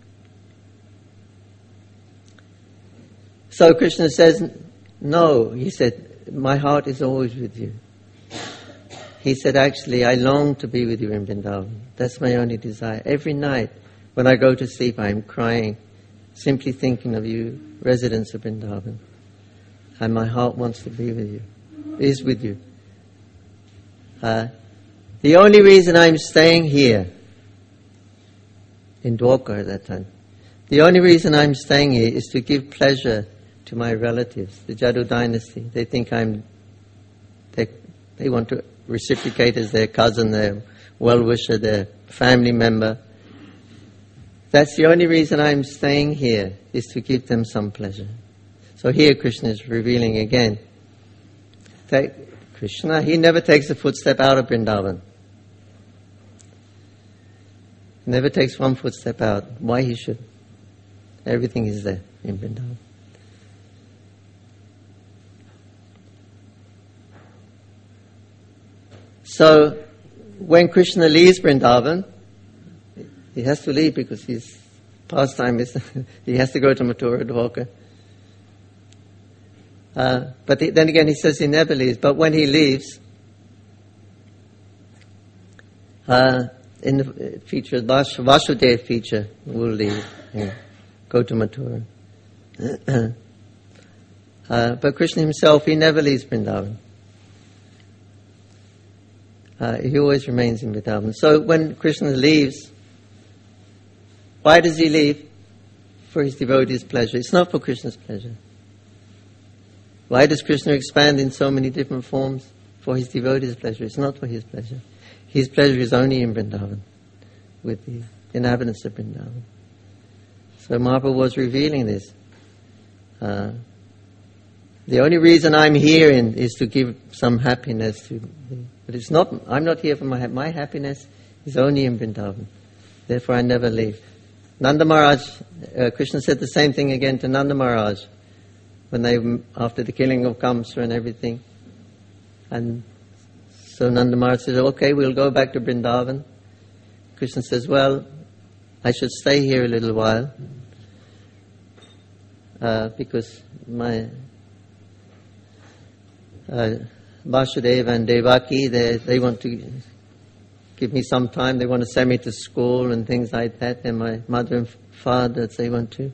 so Krishna says, no, he said, my heart is always with you. he said, actually, I long to be with you in Vrindavan. That's my only desire. Every night when I go to sleep, I'm crying, simply thinking of you, residents of Vrindavan. And my heart wants to be with you, is with you. Uh, the only reason I'm staying here, in Dwarka at that time, the only reason I'm staying here is to give pleasure to my relatives, the Jadoo dynasty. They think I'm, they, they want to reciprocate as their cousin, their well-wisher, their family member. That's the only reason I'm staying here, is to give them some pleasure. So here Krishna is revealing again that Krishna, he never takes a footstep out of Vrindavan. Never takes one footstep out. Why he should? Everything is there in Vrindavan. So, when Krishna leaves Vrindavan, he has to leave because his pastime is, he has to go to Mathura Dwarka. Uh, but he, then again he says he never leaves. But when he leaves, uh, in the feature, Vas- Vasudev feature, will leave and go to Mathura. uh, but Krishna himself, he never leaves Vrindavan. Uh, he always remains in Vrindavan. So when Krishna leaves, why does he leave? For his devotees' pleasure. It's not for Krishna's pleasure. Why does Krishna expand in so many different forms? For his devotees' pleasure. It's not for his pleasure. His pleasure is only in Vrindavan, with the inhabitants of Vrindavan. So Mahaprabhu was revealing this. Uh, the only reason I'm here in, is to give some happiness to... But it's not, I'm not here for my my happiness is only in Vrindavan. Therefore I never leave. Nanda Maharaj, uh, Krishna said the same thing again to Nanda Maharaj when they, after the killing of Kamsa and everything. And so Nanda Maharaj said, okay, we'll go back to Vrindavan. Krishna says, well, I should stay here a little while uh, because my uh, Vasudeva and Devaki, they, they want to give me some time. They want to send me to school and things like that. And my mother and father, they want to.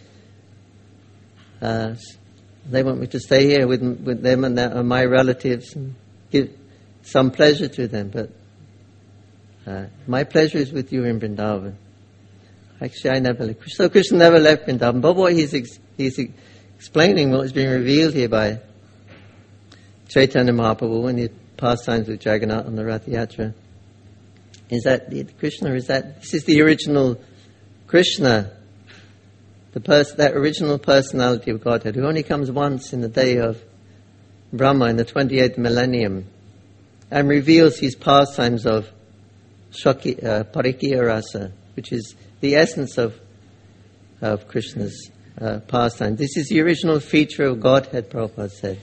Uh, they want me to stay here with with them and their, uh, my relatives and give some pleasure to them. But uh, my pleasure is with you in Vrindavan. Actually, I never left. So Krishna never left Vrindavan. But what he's ex- he's ex- explaining, what is being revealed here by Chaitanya Mahaprabhu in the pastimes with Jagannath on the Rath Yatra, is that the Krishna is that this is the original Krishna, the pers- that original personality of Godhead, who only comes once in the day of Brahma in the twenty-eighth millennium, and reveals his pastimes of Shaki, uh, Parikya Rasa, which is the essence of of Krishna's uh, pastime. This is the original feature of Godhead, Prabhupada said.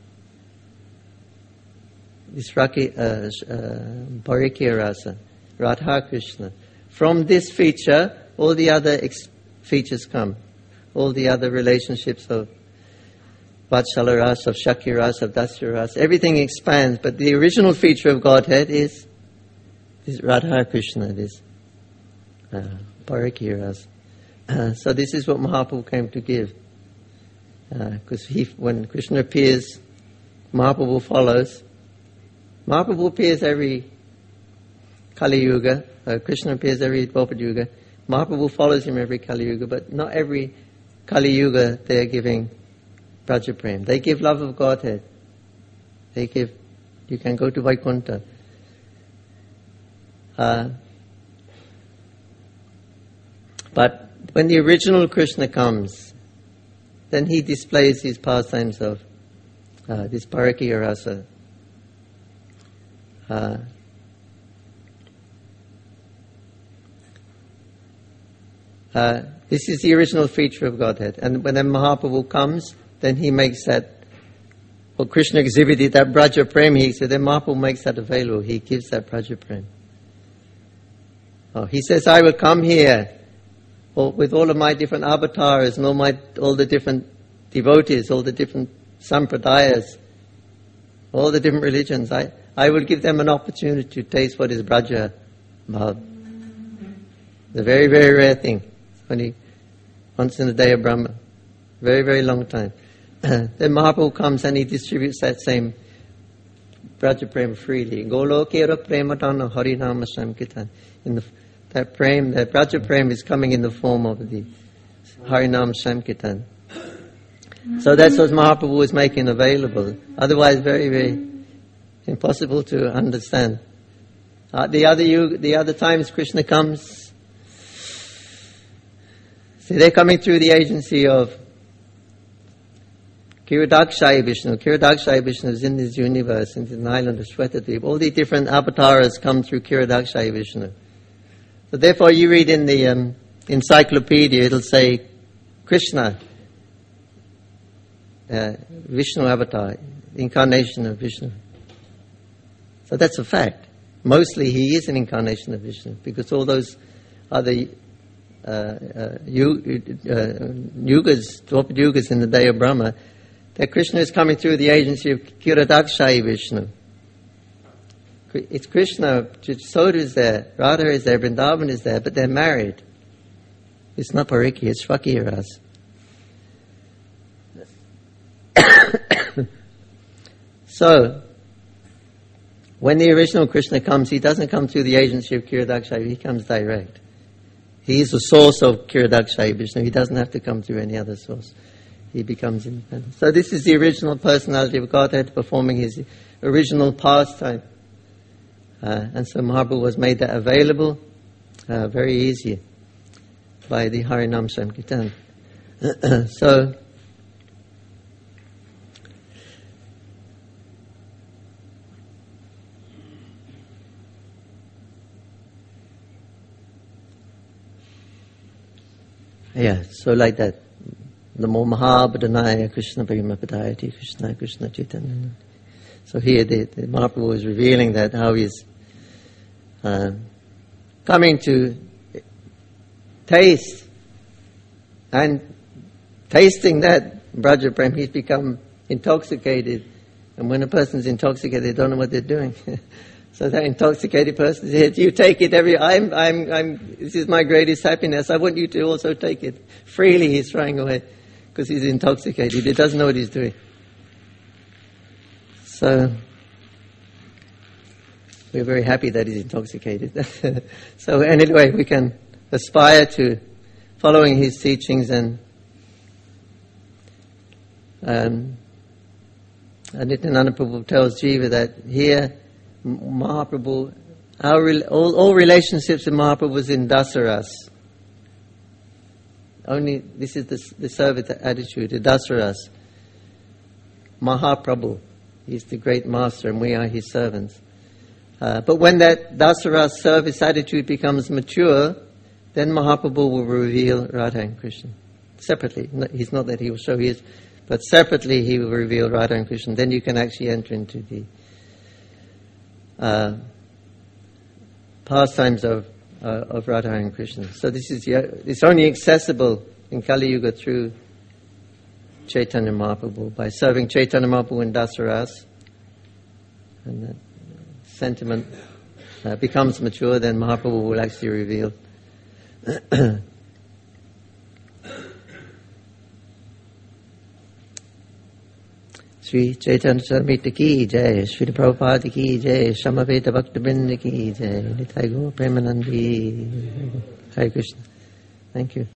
This Raki, uh, uh, Parikya Rasa, Radha Krishna. From this feature, all the other ex- features come. All the other relationships of Vatsala Rasa, of Shakya Rasa, of Dasya Rasa, everything expands. But the original feature of Godhead is, is Radha Krishna, this uh, Parikya Rasa. Uh, so this is what Mahaprabhu came to give. Because uh, he, when Krishna appears, Mahaprabhu follows. Mahaprabhu appears every Kali Yuga. Uh, Krishna appears every Dwapara Yuga. Mahaprabhu follows him every Kali Yuga, but not every Kali Yuga they are giving Braja Prem. They give love of Godhead. They give, you can go to Vaikuntha. Uh, but when the original Krishna comes, then he displays his pastimes of uh, this Parikya Rasa. Uh, uh, this is the original feature of Godhead. And when then Mahaprabhu comes, then he makes that, well, Krishna exhibited that Braja Prem, he said, then Mahaprabhu makes that available. He gives that Braja Prem. Oh, he says, I will come here all, with all of my different avatars and all my all the different devotees, all the different sampradayas, all the different religions. I, I will give them an opportunity to taste what is Braja Bhav. It's a very, very rare thing. It's only once in a day of Brahma. Very, very long time. Then Mahaprabhu comes and he distributes that same Braja Prem freely. Golokera Prematana Harinama Sankirtan. In the that prem, that Braja Prem is coming in the form of the Harinam Sankirtan. So that's what Mahaprabhu is making available. Otherwise, very, very impossible to understand. Uh, the other you, the other times Krishna comes, see, they're coming through the agency of Kiradakshaya Vishnu. Kiradakshaya Vishnu is in this universe, in the island of Shwetadvip. All the different avatars come through Kiradakshaya Vishnu. So therefore you read in the um, encyclopedia, it'll say Krishna, uh, Vishnu avatar, incarnation of Vishnu. So that's a fact. Mostly he is an incarnation of Vishnu, because all those other uh, uh, yugas, twelve yugas in the day of Brahma, that Krishna is coming through the agency of Kiradakshaya Vishnu. It's Krishna, Soda is there, Radha is there, Vrindavan is there, but they're married. It's not Pariki, it's Swakiras. So, when the original Krishna comes, he doesn't come through the agency of Kiradakshaya, he comes direct. He is the source of Kiradakshaya Vishnu, he doesn't have to come through any other source. He becomes independent. So this is the original personality of Godhead performing his original pastime. Uh, and so Mahaprabhu was made that available uh, very easy by the Harinam Sankirtan. So, yeah, so like that. Namo Mahabhadanaya Krishna Prema Padayati Krishna Krishna Chaitanya. So here the, the Mahaprabhu is revealing that how he's uh, coming to taste, and tasting that Braja Prem, he's become intoxicated. And when a person's intoxicated, they don't know what they're doing. So that intoxicated person says, "You take it every. I'm. I'm. I'm. This is my greatest happiness. I want you to also take it freely." He's throwing away because he's intoxicated. He doesn't know what he's doing. So we're very happy that he's intoxicated. So anyway, we can aspire to following his teachings, and um, and Nityananda Prabhu tells Jiva that here Mahaprabhu, our all, all relationships with Mahaprabhu was in dasaras. Only this is the, the service attitude, the dasaras. Mahaprabhu. He's the great master and we are his servants. Uh, but when that Dasara service attitude becomes mature, then Mahaprabhu will reveal Radha and Krishna. Separately. He's not that he will show his, but separately he will reveal Radha and Krishna. Then you can actually enter into the uh, pastimes of uh, of Radha and Krishna. So this is it's only accessible in Kali Yuga through Chaitanya Mahaprabhu, by serving Chaitanya Mahaprabhu in Dasaras, and that sentiment uh, becomes mature, then Mahaprabhu will actually reveal. Sri Chaitanya Charitamrita ki jai, Sri Prabhupada ki jai, Samaveta Bhaktivinoda ki jai, Nitai Gaur Premanandi. Hare Krishna. Thank you.